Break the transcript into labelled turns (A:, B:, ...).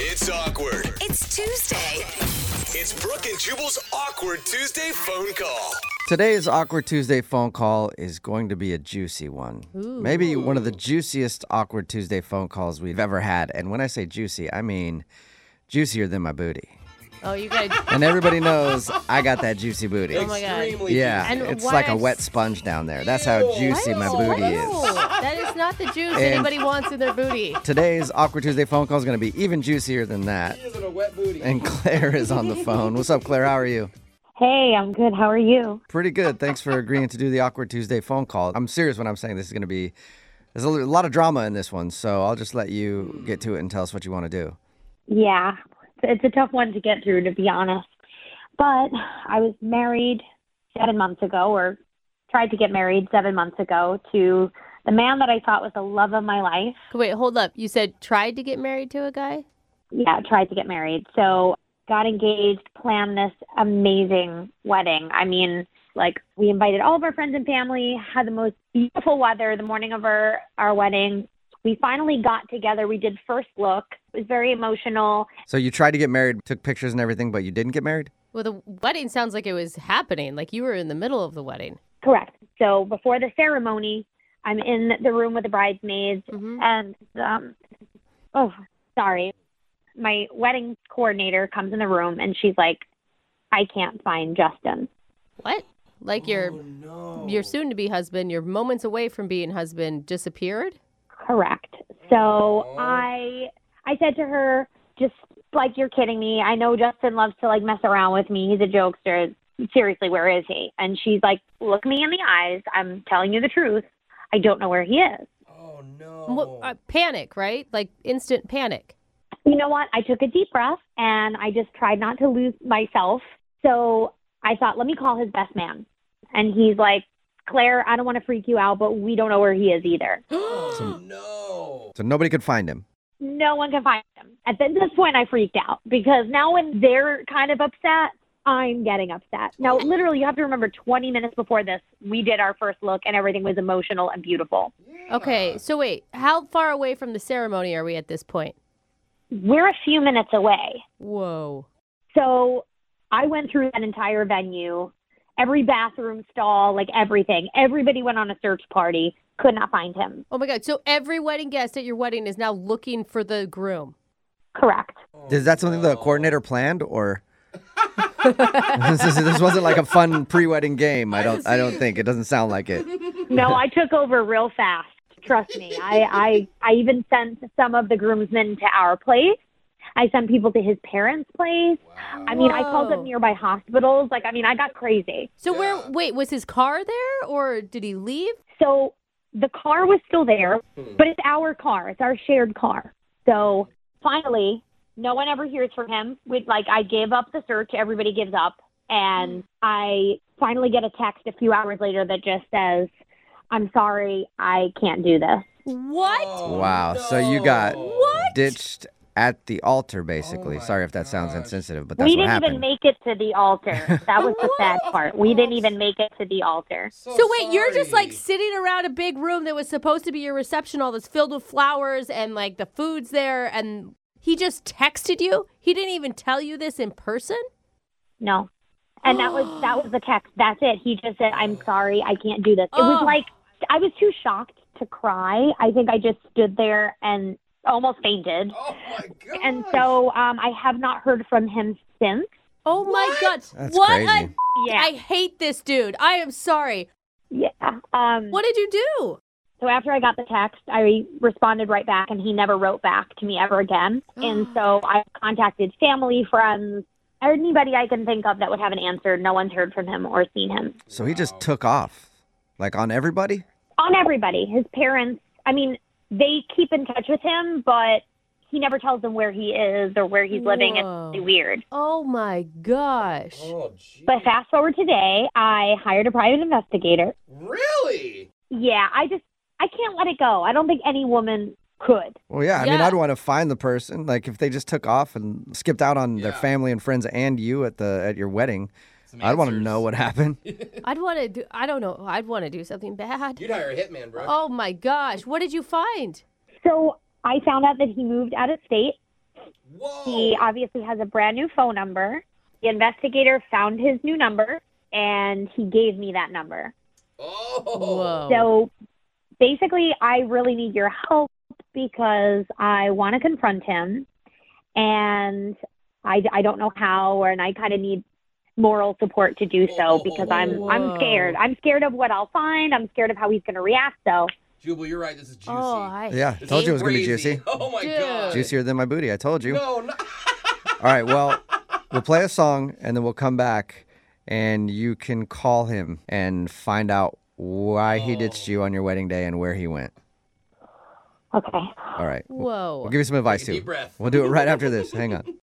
A: It's awkward.
B: It's Tuesday.
A: It's Brooke and Jubal's Awkward Tuesday phone call.
C: Today's Awkward Tuesday phone call is going to be a juicy one. Maybe one of the juiciest Awkward Tuesday phone calls we've ever had. And when I say juicy, I mean juicier than my booty.
D: Oh, you guys.
C: And everybody knows I got that juicy booty.
D: Oh, my God.
C: Yeah,
D: And
C: it's
D: why
C: like a
D: is-
C: wet sponge down there. That's how juicy my booty is.
D: That is not the juice anybody wants in their booty.
C: Today's Awkward Tuesday phone call is going to be even juicier than that.
E: a wet booty.
C: And Claire is on the phone. What's up, Claire? How are you?
F: Hey, I'm good. How are you?
C: Pretty good. Thanks for agreeing to do the Awkward Tuesday phone call. I'm serious when I'm saying this is going to be, there's a lot of drama in this one, so I'll just let you get to it and tell us what you want to do.
F: Yeah, it's a tough one to get through, to be honest. But I was married 7 months ago, or tried to get married 7 months ago, to the man that I thought was the love of my life.
D: Wait, hold up. You said tried to get married to a guy?
F: Yeah, tried to get married. So got engaged, planned this amazing wedding. I mean, like, we invited all of our friends and family, had the most beautiful weather the morning of our wedding. We finally got together. We did first look. It was very emotional.
C: So you tried to get married, took pictures and everything, but you didn't get married?
D: Well, the wedding sounds like it was happening, like you were in the middle of the wedding.
F: Correct. So before the ceremony, I'm in the room with the bridesmaids, and, my wedding coordinator comes in the room, and she's like, I can't find Justin.
D: What? Like your soon-to-be husband, your moments away from being husband, disappeared?
F: Correct. So I said to her, just like, you're kidding me. I know Justin loves to, like, mess around with me. He's a jokester. Seriously, where is he? And she's like, look me in the eyes. I'm telling you the truth. I don't know where he is.
E: Oh, no.
D: Panic, right? Like instant panic.
F: You know what? I took a deep breath, and I just tried not to lose myself. So I thought, let me call his best man. And he's like, Claire, I don't want to freak you out, but we don't know where he is either.
E: Oh, no.
C: So nobody could find him.
F: No one can find him. At this point, I freaked out, because now when they're kind of upset, I'm getting upset. Now, literally, you have to remember 20 minutes before this, we did our first look, and everything was emotional and beautiful.
D: Okay, so wait, how far away from the ceremony are we at this point?
F: We're a few minutes away.
D: Whoa.
F: So I went through that entire venue, every bathroom stall, like everything. Everybody went on a search party, could not find him.
D: Oh, my God. So every wedding guest at your wedding is now looking for the groom.
F: Correct.
C: Is that something the coordinator planned, or this wasn't like a fun pre-wedding game? I don't think. It doesn't sound like it.
F: No, I took over real fast. Trust me. I even sent some of the groomsmen to our place. I sent people to his parents' place. Wow. I mean, I called up nearby hospitals. Like, I mean, I got crazy.
D: So wait, was his car there, or did he leave?
F: So the car was still there, but it's our car. It's our shared car. So finally, no one ever hears from him. I gave up the search. Everybody gives up. And I finally get a text a few hours later that just says, I'm sorry, I can't do this.
D: What?
C: Wow.
E: No.
C: So you got
D: What?
C: ditched at the altar, basically. Sorry if that sounds insensitive, but that's
F: We
C: what
F: didn't
C: happened.
F: even make it to the altar. That was the sad part. We didn't even make it to the altar.
D: So wait, you're just like sitting around a big room that was supposed to be your reception hall that's filled with flowers and like the food's there, and he just texted you? He didn't even tell you this in person?
F: No. And that was the text. That's it. He just said, I'm sorry, I can't do this. It was like, I was too shocked to cry. I think I just stood there and almost fainted.
E: Oh, my God.
F: And so I have not heard from him since.
D: Oh my God.
C: That's
D: what
C: crazy.
F: Yeah.
D: I hate this dude. I am sorry.
F: Yeah.
D: What did you do?
F: So after I got the text, I responded right back, and he never wrote back to me ever again. And so I contacted family, friends, anybody I can think of that would have an answer. No one's heard from him or seen him.
C: So he just took off, like on everybody?
F: On everybody. His parents, I mean, they keep in touch with him, but he never tells them where he is or where he's living. It's
D: Whoa.
F: really weird.
D: Oh my gosh.
E: Oh, geez.
F: But fast forward today, I hired a private investigator.
E: Really?
F: Yeah, I can't let it go. I don't think any woman could.
C: Well, yeah. I mean,
D: Yeah.
C: I'd want to find the person. Like, if they just took off and skipped out on their family and friends and you at your wedding, I'd want to know what happened.
D: I'd want to do, I don't know, I'd want to do something bad.
E: You'd hire a hitman, bro.
D: Oh my gosh. What did you find?
F: So I found out that he moved out of state.
E: Whoa.
F: He obviously has a brand new phone number. The investigator found his new number, and he gave me that number.
E: Oh.
D: Whoa.
F: So basically, I really need your help because I want to confront him, and I don't know how, and I kind of need moral support to do so because I'm scared. I'm scared of what I'll find. I'm scared of how he's going to react. So
E: Jubal, you're right. This is juicy.
C: Yeah,
E: This
C: told
E: is
C: you it was going to be
E: crazy.
C: juicy.
E: Oh, my
D: Dude.
E: God.
C: Juicier than my booty, I told you.
E: No, no.
C: All right, well, we'll play a song and then we'll come back and you can call him and find out why he ditched you on your wedding day and where he went.
F: okay.
C: All right.
D: Whoa.
C: We'll give you some advice
E: Take a
C: too.
E: deep breath.
C: We'll do it right after this. Hang on.